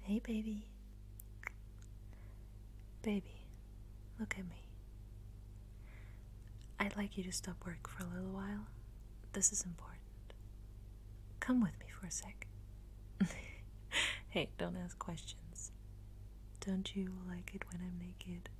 Hey, baby. Baby, look at me. I'd like you to stop work for a little while. This is important. Come with me for a sec. Hey, don't ask questions. Don't you like it when I'm naked?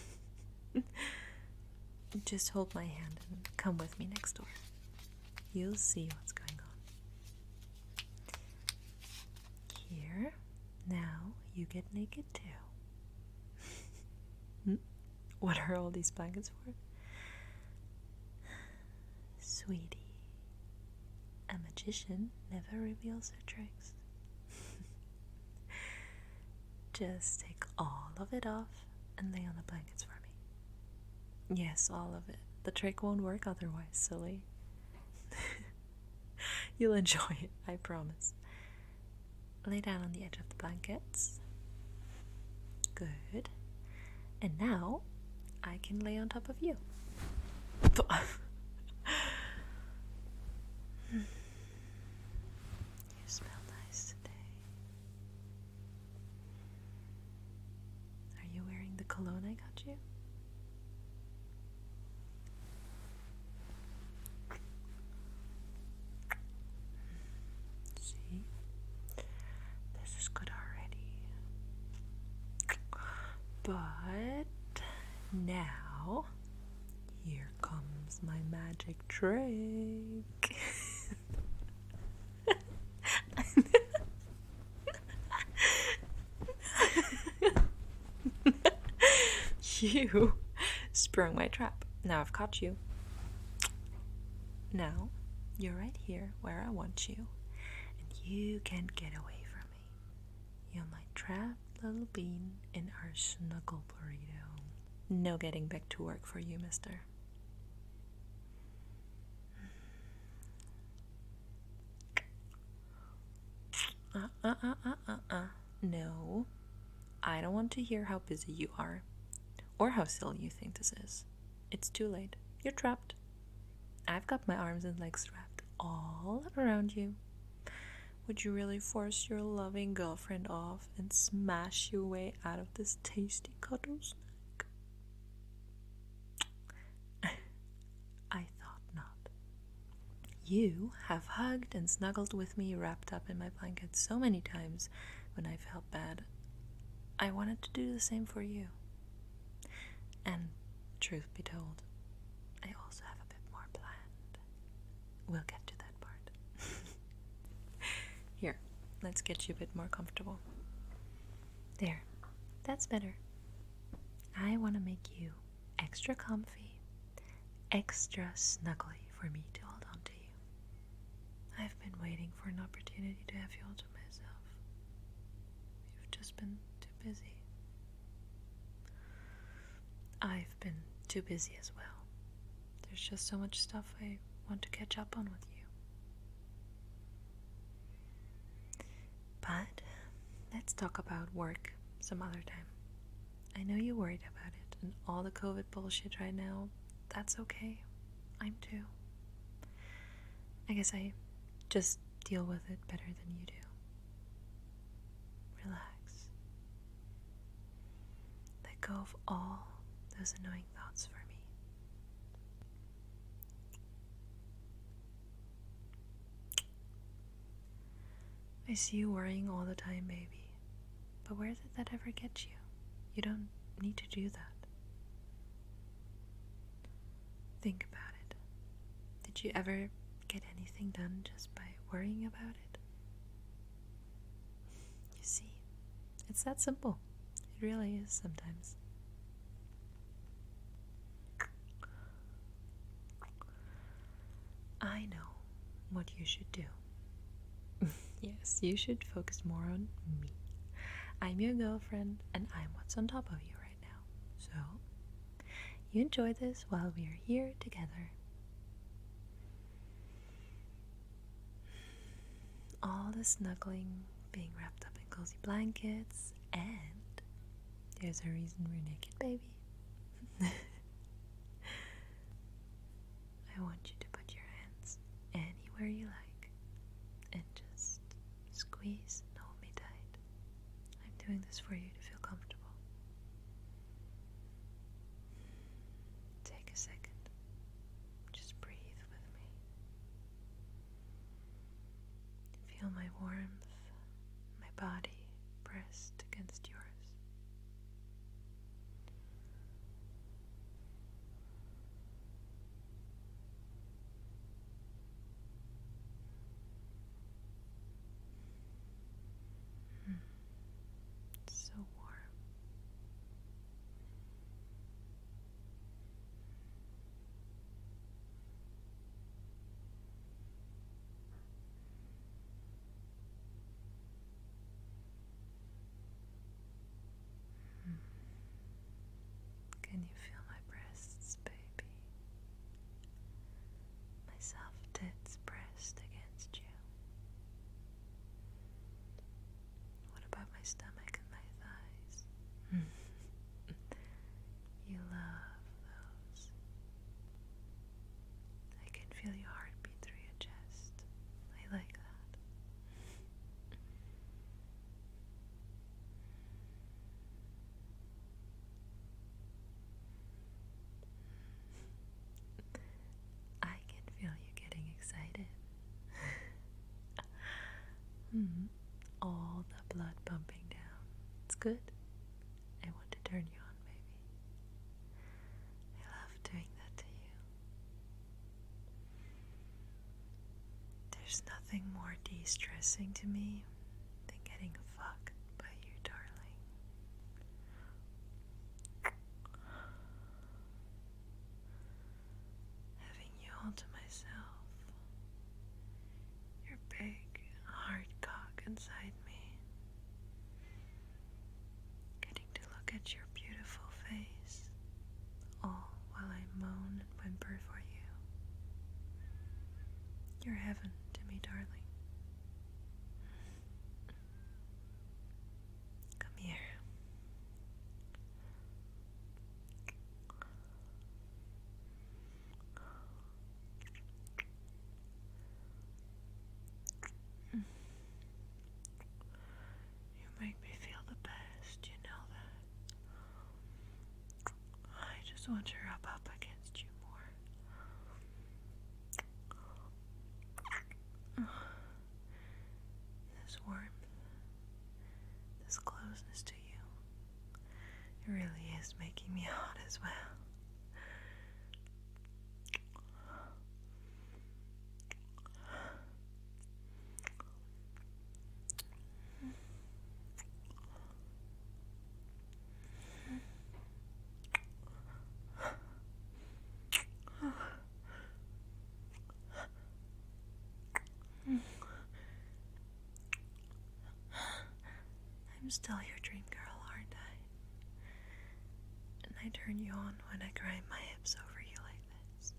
Just hold my hand and come with me next door. You'll see what's going on. Here, now you get naked too. What are all these blankets for? Sweetie, a magician never reveals her tricks. Just take all of it off and lay on the blankets for me. Yes, all of it. The trick won't work otherwise, silly. You'll enjoy it, I promise. Lay down on the edge of the blankets. Good. And now I can lay on top of you. You smell nice today. Are you wearing the cologne I got you? See? This is good already. But now, here comes my magic trick. You sprung my trap. Now I've caught you. Now, you're right here where I want you, and you can't get away from me. You're my trapped little bean in our snuggle burrito. No getting back to work for you, mister. No, I don't want to hear how busy you are, or how silly you think this is. It's too late. You're trapped. I've got my arms and legs wrapped all around you. Would you really force your loving girlfriend off and smash your way out of this tasty cuddle snack? I thought not. You have hugged and snuggled with me wrapped up in my blanket so many times when I felt bad. I wanted to do the same for you. And truth be told, I also have a bit more planned. We'll get to that part. Here, let's get you a bit more comfortable. There, that's better. I want to make you extra comfy, extra snuggly for me to hold on to you. I've been waiting for an opportunity to have you all to myself. You've just been too busy. I've been too busy as well. There's just so much stuff I want to catch up on with you. But let's talk about work some other time. I know you're worried about it and all the COVID bullshit right now. That's okay. I'm too. I guess I just deal with it better than you do. Relax. Let go of all those annoying thoughts for me. I see you worrying all the time, baby. But where did that ever get you? You don't need to do that. Think about it. Did you ever get anything done just by worrying about it? You see, it's that simple. It really is sometimes. I know what you should do. Yes, you should focus more on me. I'm your girlfriend, and I'm what's on top of you right now. So, you enjoy this while we are here together. All the snuggling, being wrapped up in cozy blankets, and there's a reason we're naked, baby. I want you to put your hands anywhere you like and just squeeze and hold me tight. I doing this for you to feel comfortable. Take a second. Just breathe with me. Feel my warmth, my body pressed against yours. So warm. Can you feel my breasts, baby? My soft tits pressed against you. What about my stomach and my thighs? You love those. I can feel your heartbeat through your chest. I like that. I can feel you getting excited. All the blood pumping down. It's good. I want to turn you on, baby. I love doing that to you. There's nothing more de-stressing to me than getting fucked by you, darling. Having you all to myself. Your big, hard cock inside me. Getting to look at your beautiful face, all while I moan and whimper for you. You're heaven to me, darling. Come here. You make me feel the best, you know that. I just want to rub up against you more. This warmth, this closeness to you, it really is making me hot as well. I'm still your dream girl, aren't I? And I turn you on when I grind my hips over you like this.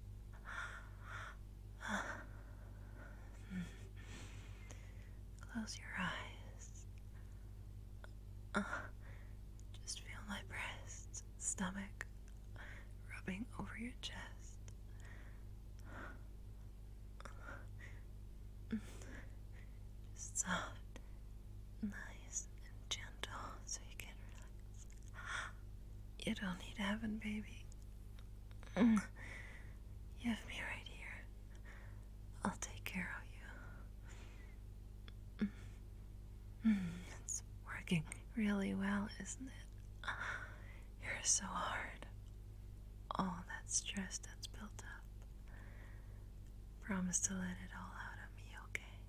Close your eyes. Just feel my breasts, stomach, rubbing over your chest. Just soft, nice, and gentle so you can relax. You don't need heaven, baby. You have me right here. I'll take care of you. It's working really well, isn't it? You're so hard. All that stress that's built up. Promise to let it all out of me,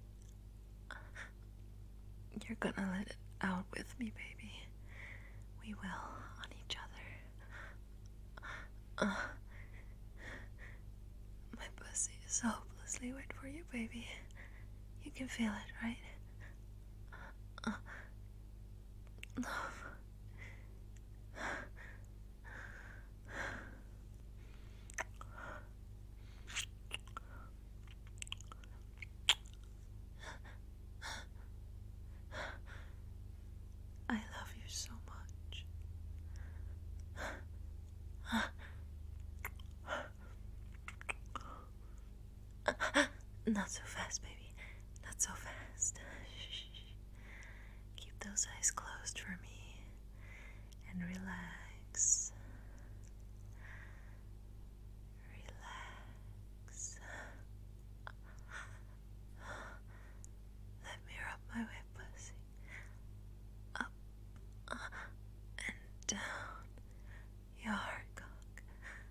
okay? You're gonna let it out with me, baby. We will, on each other. My pussy is hopelessly wet for you, baby. You can feel it, right? Love. I love you so much. Not so fast, baby. Not so fast. Shh. Keep those those eyes closed for me and relax. Relax. Let me rub my wet pussy up and down your heart cock.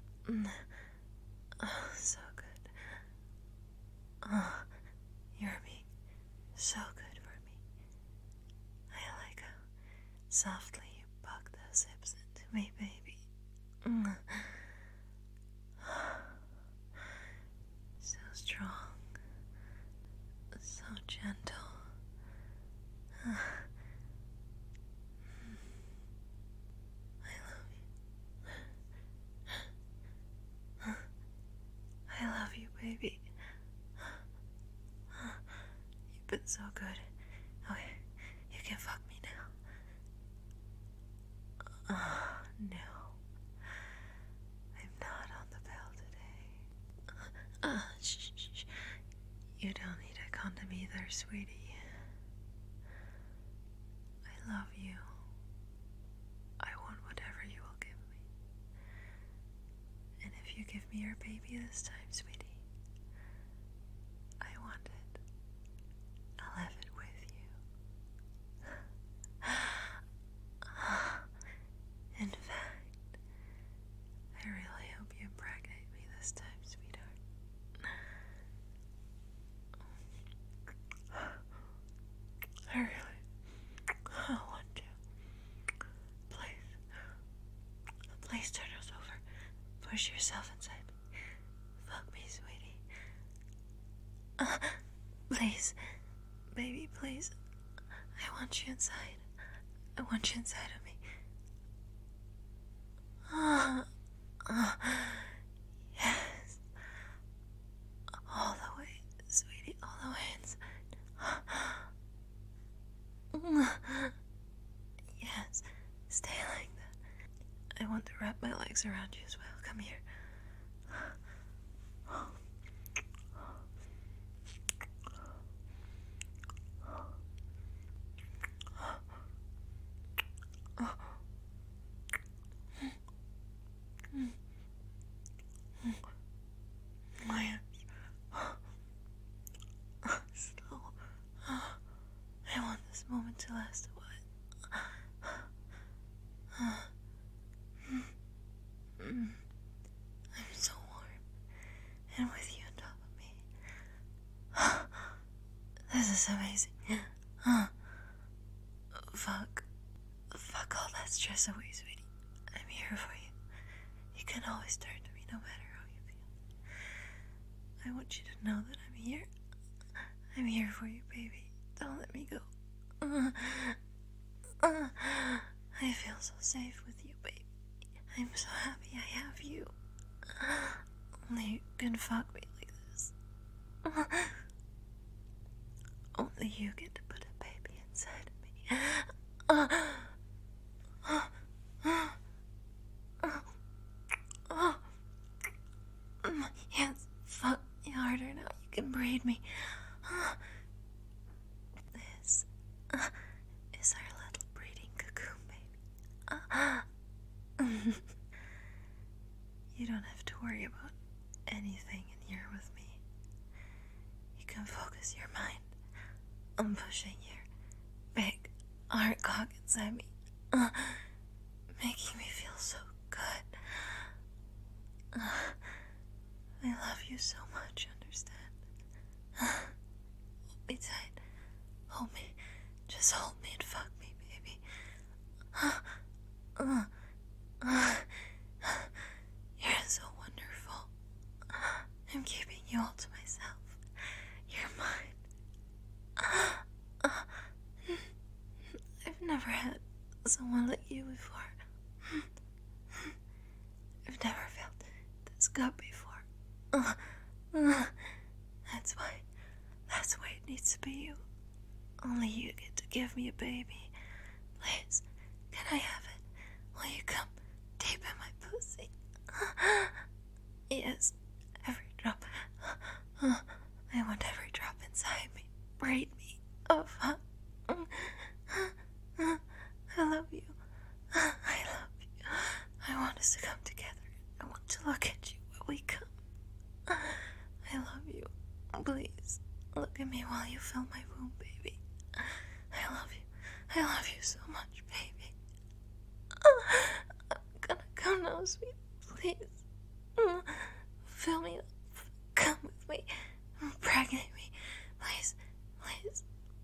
Oh, so good. Oh, you're being so good for me. I like how softly you poke those hips into me, baby. So strong, so gentle. I love you. I love you, baby. You've been so good. Okay, you can fuck me now. No. I'm not on the pill today. Shh. You don't need a condom either, sweetie. I love you. I want whatever you will give me. And if you give me your baby this time, sweetie, I want it. I'll have it with you. In fact, I really hope you impregnate me this time, sweetheart. I really want to. Please turn us over. Push yourself inside me. Fuck me, sweetie. Please. Baby, please. I want you inside. I want you inside of me. Yes. All the way, sweetie, all the way inside. Yes, stay like that. I want to wrap my legs around you as well. Come here. Slow. I want this moment to last a while. I'm so warm, and with you on top of me. This is amazing. Fuck all that stress away, sweetie. I'm here for you. You can always turn to me no matter how you feel. I want you to know that I'm here. I'm here for you, baby. Don't let me go. I feel so safe with you, baby. I'm so happy I have you. Only you can fuck me like this. Only you get to put a baby inside of me. Yes, fuck me harder now. You can breed me. This is our little breeding cocoon, baby. You don't have to worry about anything in here with me. You can focus your mind on pushing your big hard cock inside me, making me feel so good. I love you so much, understand? Hold me tight. Hold me. Just hold me and fuck me, baby. You're so wonderful. I'm keeping you all to myself. You're mine. I've never had someone like you before. I've never felt this good before. That's why it needs to be you. Only you get to give me a baby. Please, can I have it? Will you come deep in my pussy? Yes, every drop. I want every drop inside me. Braid me. Oh, fuck. us to come together. I want to look at you while we come. I love you. Please, look at me while you fill my womb, baby. I love you. I love you so much, baby. I'm gonna come now, sweet. Please. Fill me up. Come with me. Pregnant me. Please. Please.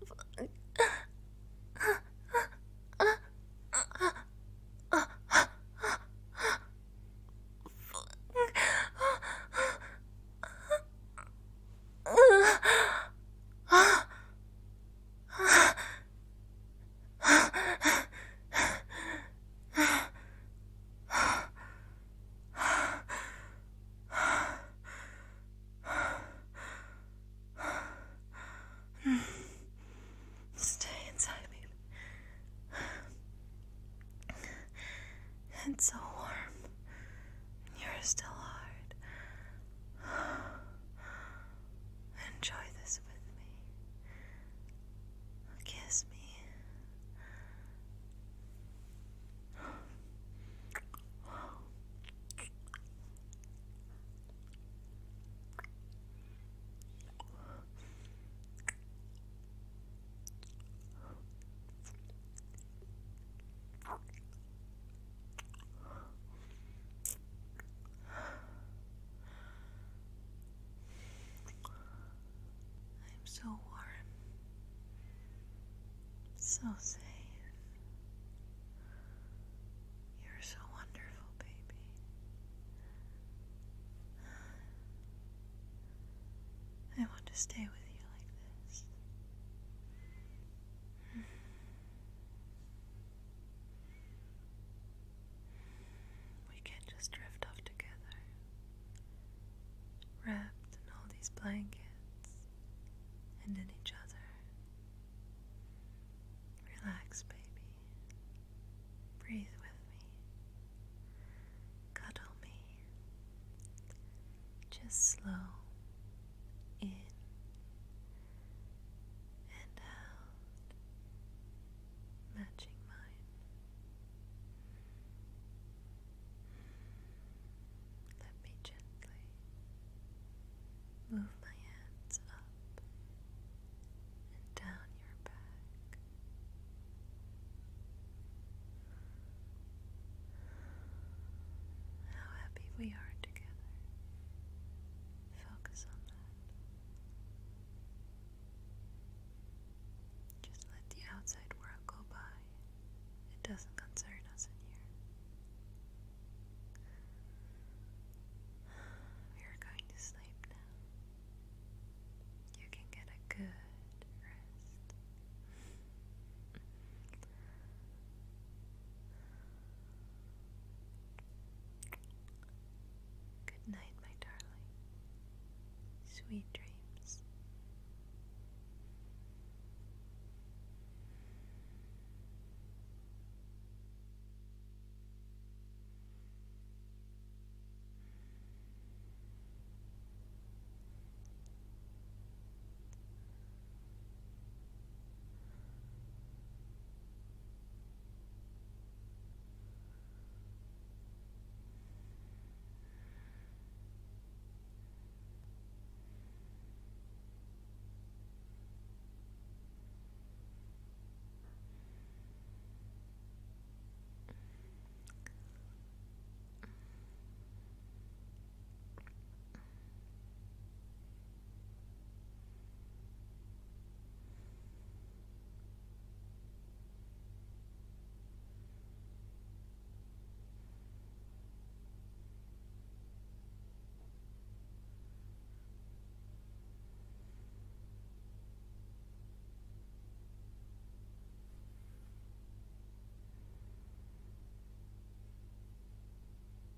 Stay inside, baby. It's so warm. You're still hard. Enjoy this with me. Kiss me. I'm so warm. So safe. You're so wonderful, baby. I want to stay with you like this. We can't just drift off together, wrapped in all these blankets and in each other. Relax, baby. Breathe with me. Cuddle me. Just slow in and out, matching mine. Let me gently move my hands up and down your back. How happy we are together. Focus on that. Just let the outside world go by. It doesn't concern us in here. We are going to sleep now. You can get a good rest. Good night, my darling. Sweet dreams.